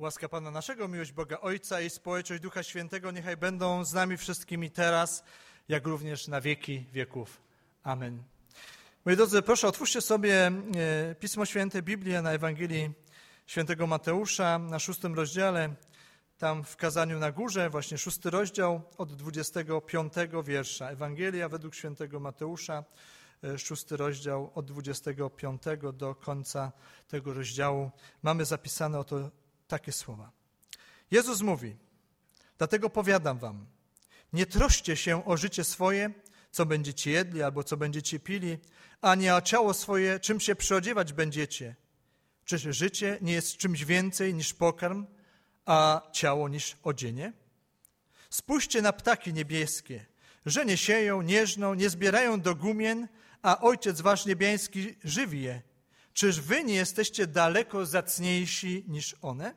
Łaska Pana naszego, miłość Boga Ojca i społeczność Ducha Świętego niechaj będą z nami wszystkimi teraz, jak również na wieki wieków. Amen. Moi drodzy, proszę otwórzcie sobie Pismo Święte, Biblię na Ewangelii Świętego Mateusza na 6 rozdziale, tam w kazaniu na górze, właśnie 6 rozdział od 25 wiersza. Ewangelia według Świętego Mateusza, 6 rozdział od 25 do końca tego rozdziału. Mamy zapisane oto takie słowa. Jezus mówi: dlatego powiadam wam, nie troszcie się o życie swoje, co będziecie jedli albo co będziecie pili, ani o ciało swoje, czym się przyodziewać będziecie. Czyż życie nie jest czymś więcej niż pokarm, a ciało niż odzienie? Spójrzcie na ptaki niebieskie, że nie sieją, nie żną, nie zbierają do gumien, a Ojciec wasz niebiański żywi je. Czyż wy nie jesteście daleko zacniejsi niż one?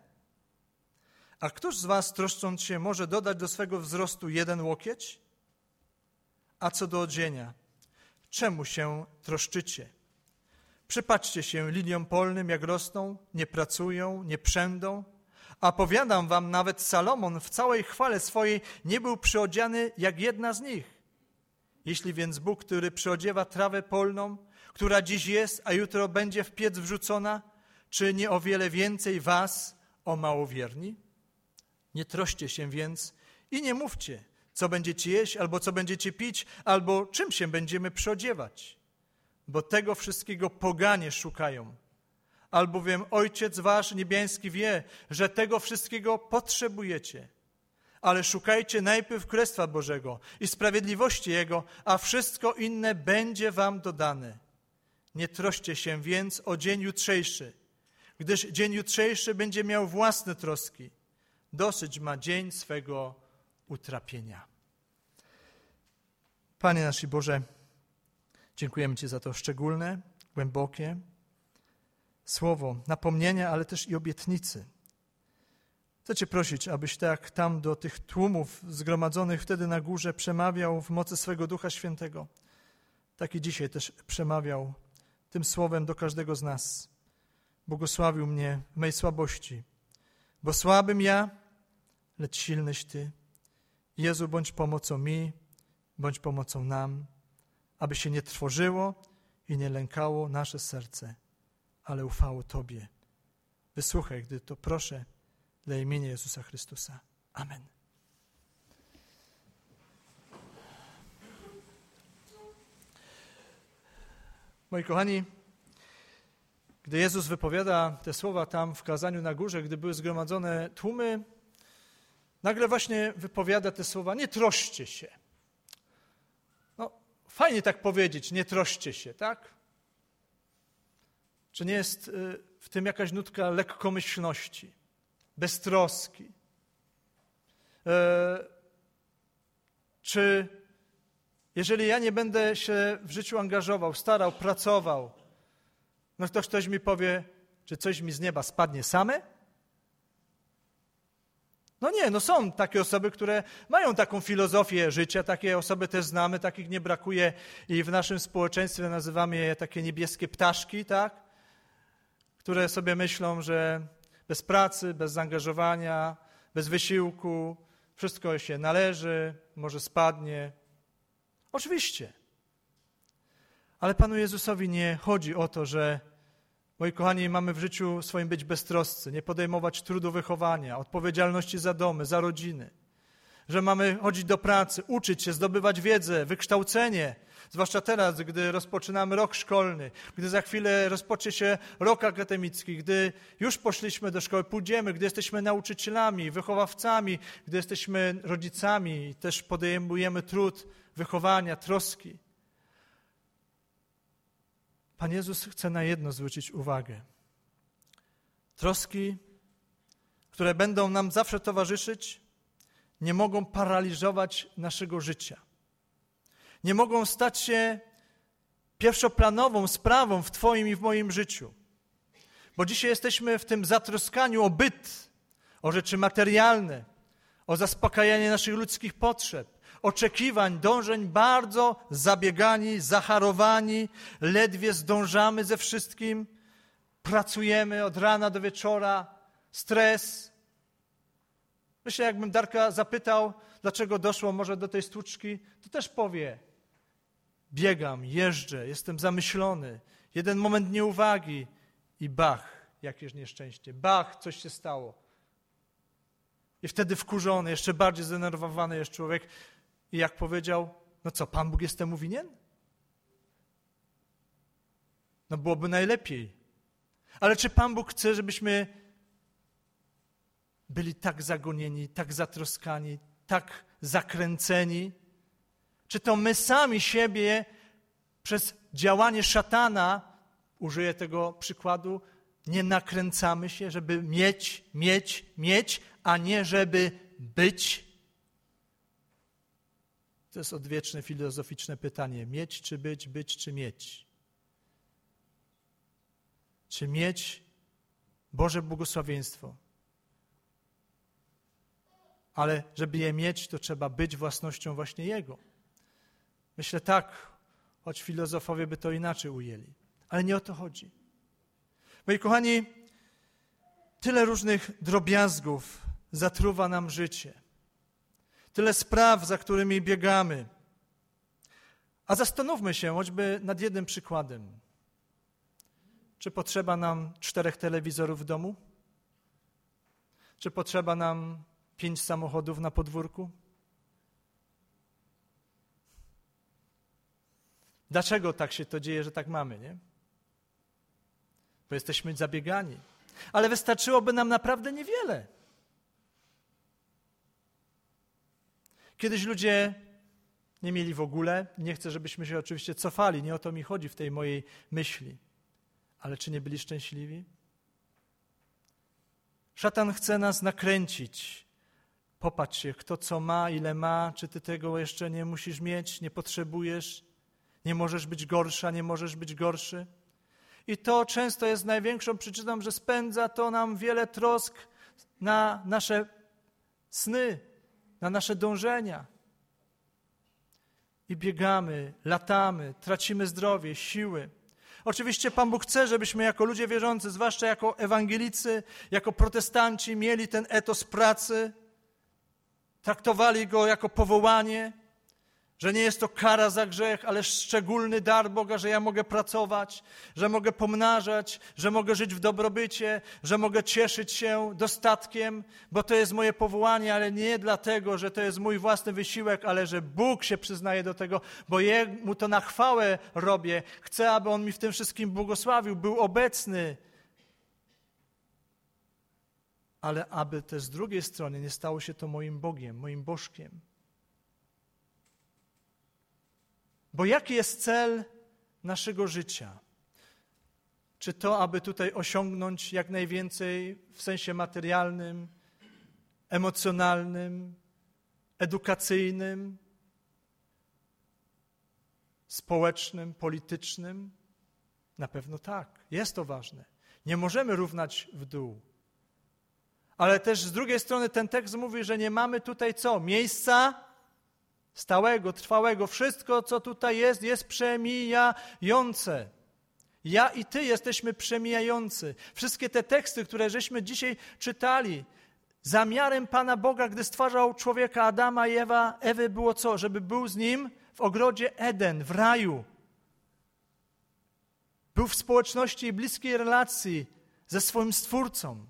A któż z was, troszcząc się, może dodać do swego wzrostu 1 łokieć? A co do odzienia, czemu się troszczycie? Przypatrzcie się liliom polnym, jak rosną, nie pracują, nie przędą. A powiadam wam, nawet Salomon w całej chwale swojej nie był przyodziany jak jedna z nich. Jeśli więc Bóg, który przyodziewa trawę polną, która dziś jest, a jutro będzie w piec wrzucona, czy nie o wiele więcej was, o małowierni? Nie troszcie się więc i nie mówcie, co będziecie jeść, albo co będziecie pić, albo czym się będziemy przyodziewać. Bo tego wszystkiego poganie szukają. Albowiem Ojciec wasz niebiański wie, że tego wszystkiego potrzebujecie. Ale szukajcie najpierw Królestwa Bożego i sprawiedliwości Jego, a wszystko inne będzie wam dodane. Nie troszcie się więc o dzień jutrzejszy, gdyż dzień jutrzejszy będzie miał własne troski. Dosyć ma dzień swego utrapienia. Panie nasz i Boże, dziękujemy Ci za to szczególne, głębokie słowo napomnienia, ale też i obietnicy. Chcę Cię prosić, abyś tak tam do tych tłumów zgromadzonych wtedy na górze przemawiał w mocy swego Ducha Świętego. Tak i dzisiaj też przemawiał tym słowem do każdego z nas. Błogosławił mnie w mej słabości, bo słabym ja, lecz silnyś Ty. Jezu, bądź pomocą mi, bądź pomocą nam, aby się nie trwożyło i nie lękało nasze serce, ale ufało Tobie. Wysłuchaj, gdy to proszę, dla imienia Jezusa Chrystusa. Amen. Moi kochani, gdy Jezus wypowiada te słowa tam w kazaniu na górze, gdy były zgromadzone tłumy, nagle właśnie wypowiada te słowa: nie troszcie się. No, fajnie tak powiedzieć, nie troszcie się, tak? Czy nie jest w tym jakaś nutka lekkomyślności, beztroski? Czy jeżeli ja nie będę się w życiu angażował, starał, pracował, no to ktoś mi powie, czy coś mi z nieba spadnie same? No nie, no są takie osoby, które mają taką filozofię życia, takie osoby też znamy, takich nie brakuje i w naszym społeczeństwie nazywamy je takie niebieskie ptaszki, tak? Które sobie myślą, że bez pracy, bez zaangażowania, bez wysiłku, wszystko się należy, może spadnie. Oczywiście. Ale Panu Jezusowi nie chodzi o to, że, moi kochani, mamy w życiu swoim być beztroscy, nie podejmować trudu wychowania, odpowiedzialności za domy, za rodziny, że mamy chodzić do pracy, uczyć się, zdobywać wiedzę, wykształcenie, zwłaszcza teraz, gdy rozpoczynamy rok szkolny, gdy za chwilę rozpocznie się rok akademicki, gdy już poszliśmy do szkoły, pójdziemy, gdy jesteśmy nauczycielami, wychowawcami, gdy jesteśmy rodzicami i też podejmujemy trud wychowania, troski. Pan Jezus chce na jedno zwrócić uwagę. Troski, które będą nam zawsze towarzyszyć, nie mogą paraliżować naszego życia. Nie mogą stać się pierwszoplanową sprawą w Twoim i w moim życiu. Bo dzisiaj jesteśmy w tym zatroskaniu o byt, o rzeczy materialne, o zaspokajanie naszych ludzkich potrzeb, oczekiwań, dążeń, bardzo zabiegani, zacharowani, ledwie zdążamy ze wszystkim, pracujemy od rana do wieczora, stres, Myślę, jakbym Darka zapytał, dlaczego doszło może do tej stłuczki, to też powie: biegam, jeżdżę, jestem zamyślony, jeden moment nieuwagi i bach, jakież nieszczęście, bach, coś się stało. I wtedy wkurzony, jeszcze bardziej zdenerwowany jest człowiek i jak powiedział: no co, Pan Bóg jest temu winien? No byłoby najlepiej. Ale czy Pan Bóg chce, żebyśmy byli tak zagonieni, tak zatroskani, tak zakręceni? Czy to my sami siebie przez działanie szatana, użyję tego przykładu, nie nakręcamy się, żeby mieć, a nie żeby być? To jest odwieczne, filozoficzne pytanie. Mieć czy być czy mieć? Czy mieć Boże błogosławieństwo? Ale żeby je mieć, to trzeba być własnością właśnie Jego. Myślę tak, choć filozofowie by to inaczej ujęli. Ale nie o to chodzi. Moi kochani, tyle różnych drobiazgów zatruwa nam życie. Tyle spraw, za którymi biegamy. A zastanówmy się choćby nad jednym przykładem. Czy potrzeba nam 4 telewizorów w domu? Czy potrzeba nam 5 samochodów na podwórku? Dlaczego tak się to dzieje, że tak mamy, nie? Bo jesteśmy zabiegani. Ale wystarczyłoby nam naprawdę niewiele. Kiedyś ludzie nie mieli w ogóle, nie chcę, żebyśmy się oczywiście cofali, nie o to mi chodzi w tej mojej myśli. Ale czy nie byli szczęśliwi? Szatan chce nas nakręcić. Popatrz się, kto co ma, ile ma, czy ty tego jeszcze nie musisz mieć, nie potrzebujesz, nie możesz być gorsza, nie możesz być gorszy. I to często jest największą przyczyną, że spędza to nam wiele trosk na nasze sny, na nasze dążenia. I biegamy, latamy, tracimy zdrowie, siły. Oczywiście Pan Bóg chce, żebyśmy jako ludzie wierzący, zwłaszcza jako ewangelicy, jako protestanci, mieli ten etos pracy, traktowali go jako powołanie, że nie jest to kara za grzech, ale szczególny dar Boga, że ja mogę pracować, że mogę pomnażać, że mogę żyć w dobrobycie, że mogę cieszyć się dostatkiem, bo to jest moje powołanie, ale nie dlatego, że to jest mój własny wysiłek, ale że Bóg się przyznaje do tego, bo Jemu to na chwałę robię. Chcę, aby On mi w tym wszystkim błogosławił, był obecny. Ale aby też z drugiej strony nie stało się to moim Bogiem, moim bożkiem. Bo jaki jest cel naszego życia? Czy to, aby tutaj osiągnąć jak najwięcej w sensie materialnym, emocjonalnym, edukacyjnym, społecznym, politycznym? Na pewno tak. Jest to ważne. Nie możemy równać w dół. Ale też z drugiej strony ten tekst mówi, że nie mamy tutaj co? Miejsca stałego, trwałego. Wszystko, co tutaj jest przemijające. Ja i ty jesteśmy przemijający. Wszystkie te teksty, które żeśmy dzisiaj czytali, zamiarem Pana Boga, gdy stwarzał człowieka Adama i Ewy było co? Żeby był z nim w ogrodzie Eden, w raju. Był w społeczności i bliskiej relacji ze swoim Stwórcą.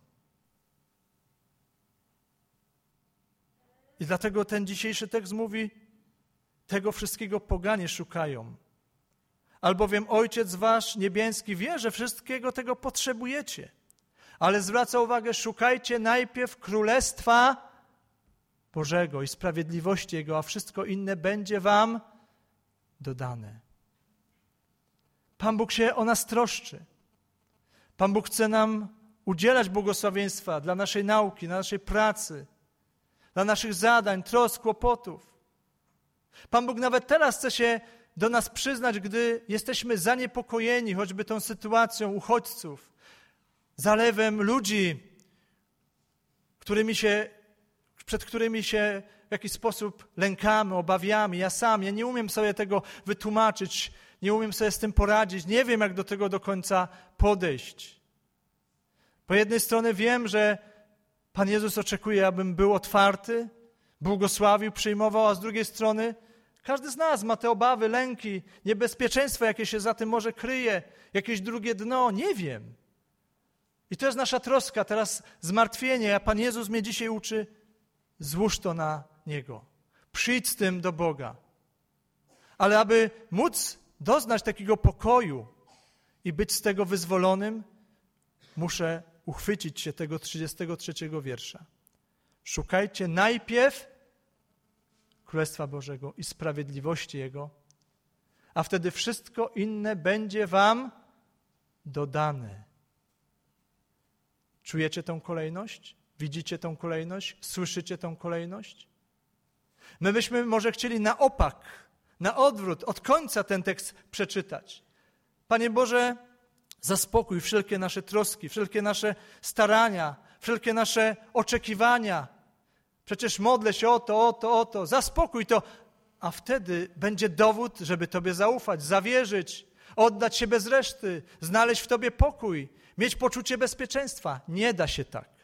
I dlatego ten dzisiejszy tekst mówi, tego wszystkiego poganie szukają. Albowiem Ojciec wasz niebieski wie, że wszystkiego tego potrzebujecie. Ale zwraca uwagę, szukajcie najpierw Królestwa Bożego i sprawiedliwości Jego, a wszystko inne będzie wam dodane. Pan Bóg się o nas troszczy. Pan Bóg chce nam udzielać błogosławieństwa dla naszej nauki, dla naszej pracy, dla naszych zadań, trosk, kłopotów. Pan Bóg nawet teraz chce się do nas przyznać, gdy jesteśmy zaniepokojeni choćby tą sytuacją uchodźców, zalewem ludzi, przed którymi się w jakiś sposób lękamy, obawiamy. Ja nie umiem sobie tego wytłumaczyć, nie umiem sobie z tym poradzić, nie wiem, jak do tego do końca podejść. Po jednej stronie wiem, że Pan Jezus oczekuje, abym był otwarty, błogosławił, przyjmował, a z drugiej strony każdy z nas ma te obawy, lęki, niebezpieczeństwo, jakie się za tym może kryje, jakieś drugie dno, nie wiem. I to jest nasza troska, teraz zmartwienie, a Pan Jezus mnie dzisiaj uczy, złóż to na Niego. Przyjdź z tym do Boga. Ale aby móc doznać takiego pokoju i być z tego wyzwolonym, muszę uchwycić się tego 33 wiersza. Szukajcie najpierw Królestwa Bożego i sprawiedliwości Jego, a wtedy wszystko inne będzie wam dodane. Czujecie tę kolejność? Widzicie tę kolejność? Słyszycie tę kolejność? My byśmy może chcieli na opak, na odwrót, od końca ten tekst przeczytać. Panie Boże, zaspokój wszelkie nasze troski, wszelkie nasze starania, wszelkie nasze oczekiwania. Przecież modlę się o to, zaspokój to, a wtedy będzie dowód, żeby Tobie zaufać, zawierzyć, oddać się bez reszty, znaleźć w Tobie pokój, mieć poczucie bezpieczeństwa. Nie da się tak.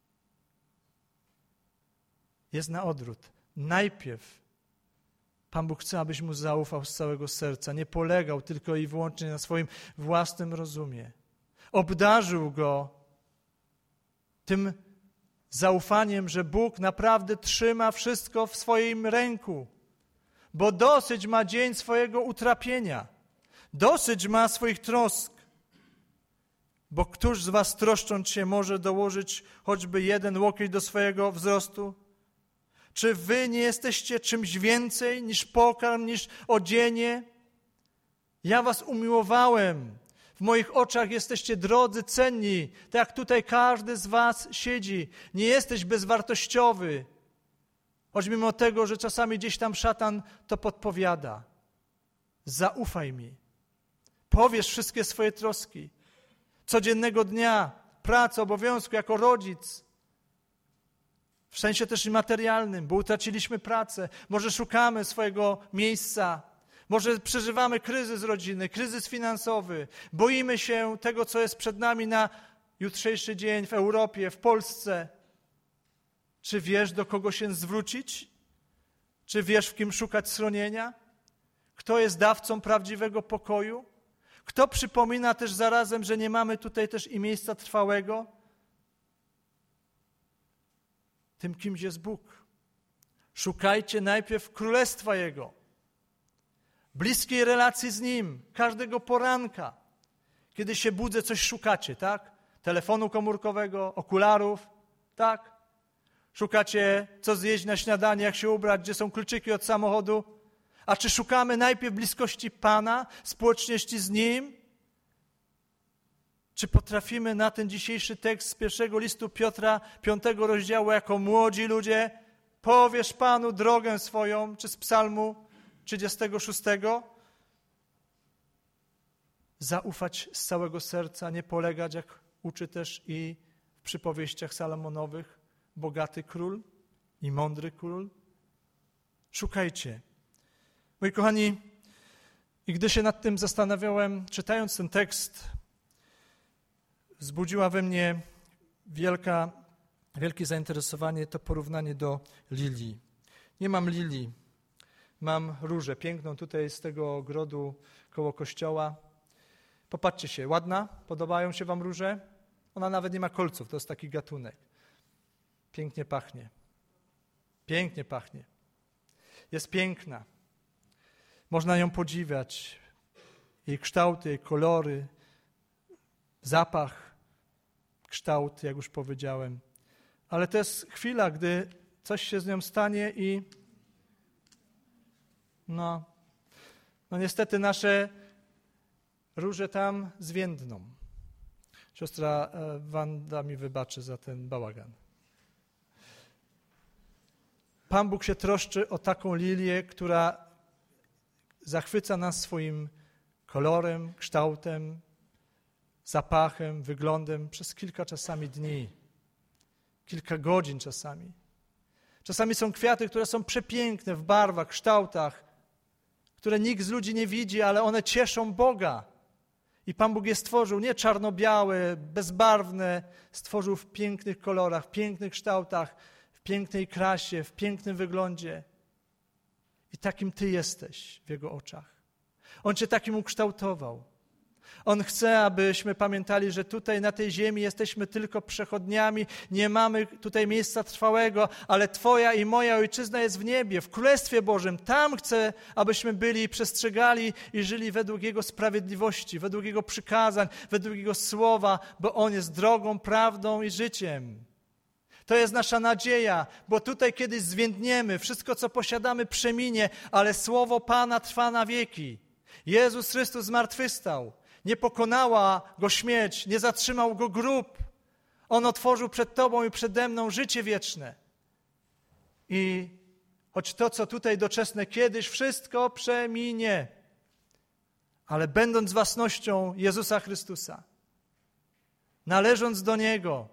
Jest na odwrót. Najpierw Pan Bóg chce, abyś Mu zaufał z całego serca, nie polegał tylko i wyłącznie na swoim własnym rozumie. Obdarzył Go tym zaufaniem, że Bóg naprawdę trzyma wszystko w swoim ręku, bo dosyć ma dzień swojego utrapienia, dosyć ma swoich trosk, bo któż z was troszcząc się może dołożyć choćby jeden łokieć do swojego wzrostu? Czy wy nie jesteście czymś więcej niż pokarm, niż odzienie? Ja was umiłowałem. W moich oczach jesteście drodzy, cenni. Tak jak tutaj każdy z was siedzi. Nie jesteś bezwartościowy. Choć mimo tego, że czasami gdzieś tam szatan to podpowiada. Zaufaj mi. Powierz wszystkie swoje troski. Codziennego dnia, pracy, obowiązku jako rodzic. W sensie też i materialnym, bo utraciliśmy pracę. Może szukamy swojego miejsca. Może przeżywamy kryzys rodzinny, kryzys finansowy. Boimy się tego, co jest przed nami na jutrzejszy dzień w Europie, w Polsce. Czy wiesz, do kogo się zwrócić? Czy wiesz, w kim szukać schronienia? Kto jest dawcą prawdziwego pokoju? Kto przypomina też zarazem, że nie mamy tutaj też i miejsca trwałego? Tym kimś jest Bóg. Szukajcie najpierw Królestwa Jego. Bliskiej relacji z Nim. Każdego poranka. Kiedy się budzę, coś szukacie, tak? Telefonu komórkowego, okularów, tak? Szukacie, co zjeść na śniadanie, jak się ubrać, gdzie są kluczyki od samochodu. A czy szukamy najpierw bliskości Pana, społeczności z Nim? Czy potrafimy na ten dzisiejszy tekst z pierwszego listu Piotra, 5 rozdziału, jako młodzi ludzie, powierz Panu drogę swoją, czy z psalmu 36, zaufać z całego serca, nie polegać, jak uczy też i w przypowieściach Salomonowych, bogaty król i mądry król? Szukajcie. Moi kochani, i gdy się nad tym zastanawiałem, czytając ten tekst, wzbudziła we mnie wielkie zainteresowanie to porównanie do lilii. Nie mam lilii, mam różę piękną tutaj z tego ogrodu koło kościoła. Popatrzcie się, ładna? Podobają się wam róże? Ona nawet nie ma kolców, to jest taki gatunek. Pięknie pachnie. Pięknie pachnie. Jest piękna. Można ją podziwiać. Jej kształty, jej kolory, zapach, kształt, jak już powiedziałem. Ale to jest chwila, gdy coś się z nią stanie i no niestety nasze róże tam zwiędną. Siostra Wanda mi wybaczy za ten bałagan. Pan Bóg się troszczy o taką lilię, która zachwyca nas swoim kolorem, kształtem, zapachem, wyglądem przez kilka czasami dni, kilka godzin czasami. Czasami są kwiaty, które są przepiękne w barwach, kształtach, które nikt z ludzi nie widzi, ale one cieszą Boga. I Pan Bóg je stworzył nie czarno-białe, bezbarwne, stworzył w pięknych kolorach, w pięknych kształtach, w pięknej krasie, w pięknym wyglądzie. I takim Ty jesteś w Jego oczach. On Cię takim ukształtował. On chce, abyśmy pamiętali, że tutaj na tej ziemi jesteśmy tylko przechodniami, nie mamy tutaj miejsca trwałego, ale Twoja i moja ojczyzna jest w niebie, w Królestwie Bożym. Tam chce, abyśmy byli i przestrzegali i żyli według Jego sprawiedliwości, według Jego przykazań, według Jego słowa, bo On jest drogą, prawdą i życiem. To jest nasza nadzieja, bo tutaj kiedyś zwiędniemy, wszystko co posiadamy przeminie, ale słowo Pana trwa na wieki. Jezus Chrystus zmartwychwstał. Nie pokonała Go śmierć, nie zatrzymał Go grób. On otworzył przed Tobą i przede mną życie wieczne. I choć to, co tutaj doczesne, kiedyś wszystko przeminie, ale będąc własnością Jezusa Chrystusa, należąc do Niego,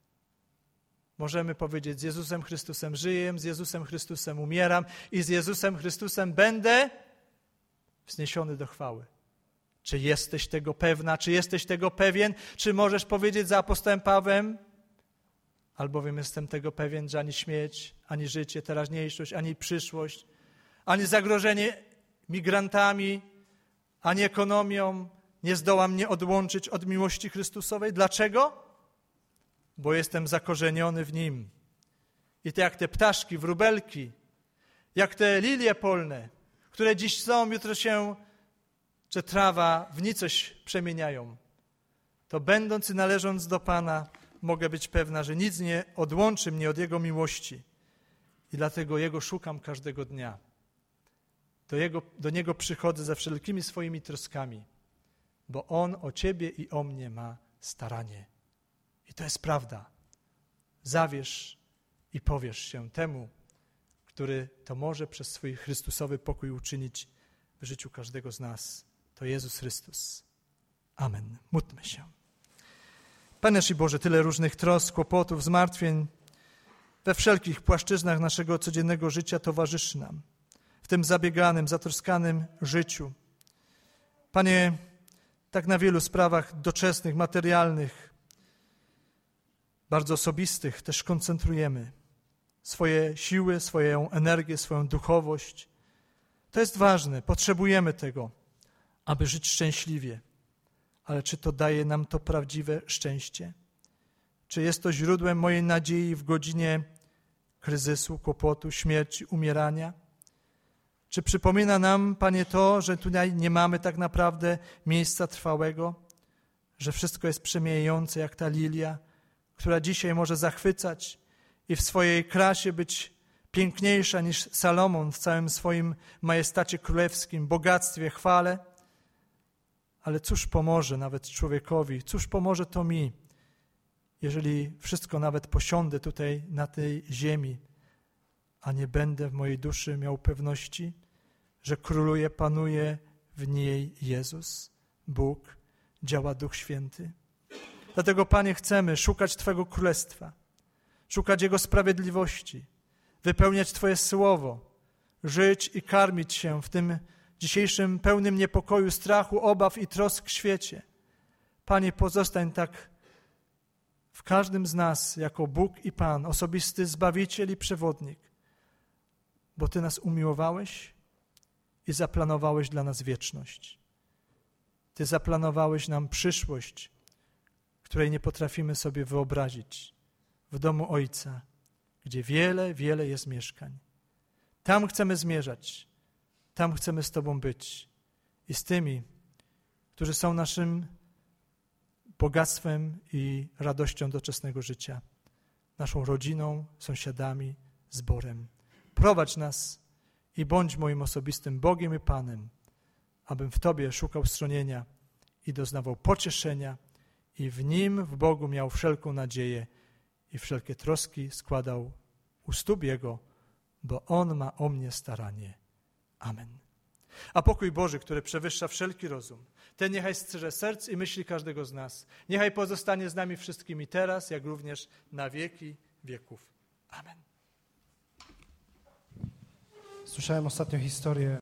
możemy powiedzieć, z Jezusem Chrystusem żyję, z Jezusem Chrystusem umieram i z Jezusem Chrystusem będę wzniesiony do chwały. Czy jesteś tego pewna? Czy jesteś tego pewien? Czy możesz powiedzieć za apostołem Pawłem? Albowiem jestem tego pewien, że ani śmierć, ani życie, teraźniejszość, ani przyszłość, ani zagrożenie migrantami, ani ekonomią nie zdoła mnie odłączyć od miłości Chrystusowej. Dlaczego? Bo jestem zakorzeniony w Nim. I to jak te ptaszki, wróbelki, jak te lilie polne, które dziś są, jutro się, że trawa w nicość przemieniają, to będąc i należąc do Pana, mogę być pewna, że nic nie odłączy mnie od Jego miłości. I dlatego Jego szukam każdego dnia. Do Niego przychodzę ze wszelkimi swoimi troskami, bo On o Ciebie i o mnie ma staranie. I to jest prawda. Zawierz i powierz się temu, który to może przez swój Chrystusowy pokój uczynić w życiu każdego z nas. To Jezus Chrystus. Amen. Módlmy się. Panie nasz i Boże, tyle różnych trosk, kłopotów, zmartwień we wszelkich płaszczyznach naszego codziennego życia towarzyszy nam. W tym zabieganym, zatroskanym życiu. Panie, tak na wielu sprawach doczesnych, materialnych, bardzo osobistych też koncentrujemy swoje siły, swoją energię, swoją duchowość. To jest ważne, potrzebujemy tego, aby żyć szczęśliwie. Ale czy to daje nam to prawdziwe szczęście? Czy jest to źródłem mojej nadziei w godzinie kryzysu, kłopotu, śmierci, umierania? Czy przypomina nam, Panie, to, że tutaj nie mamy tak naprawdę miejsca trwałego, że wszystko jest przemijające jak ta lilia, która dzisiaj może zachwycać i w swojej krasie być piękniejsza niż Salomon w całym swoim majestacie królewskim, bogactwie, chwale. Ale cóż pomoże nawet człowiekowi, cóż pomoże to mi, jeżeli wszystko nawet posiądę tutaj na tej ziemi, a nie będę w mojej duszy miał pewności, że króluje, panuje w niej Jezus, Bóg, działa Duch Święty. Dlatego, Panie, chcemy szukać Twojego Królestwa, szukać Jego sprawiedliwości, wypełniać Twoje Słowo, żyć i karmić się w tym dzisiejszym pełnym niepokoju, strachu, obaw i trosk świecie. Panie, pozostań tak w każdym z nas jako Bóg i Pan, osobisty Zbawiciel i Przewodnik, bo Ty nas umiłowałeś i zaplanowałeś dla nas wieczność. Ty zaplanowałeś nam przyszłość, której nie potrafimy sobie wyobrazić, w domu Ojca, gdzie wiele, wiele jest mieszkań. Tam chcemy zmierzać, tam chcemy z Tobą być i z tymi, którzy są naszym bogactwem i radością doczesnego życia, naszą rodziną, sąsiadami, zborem. Prowadź nas i bądź moim osobistym Bogiem i Panem, abym w Tobie szukał schronienia i doznawał pocieszenia i w Nim, w Bogu miał wszelką nadzieję i wszelkie troski składał u stóp Jego, bo On ma o mnie staranie. Amen. A pokój Boży, który przewyższa wszelki rozum, ten niechaj strzeże serc i myśli każdego z nas. Niechaj pozostanie z nami wszystkimi teraz, jak również na wieki wieków. Amen. Słyszałem ostatnio historię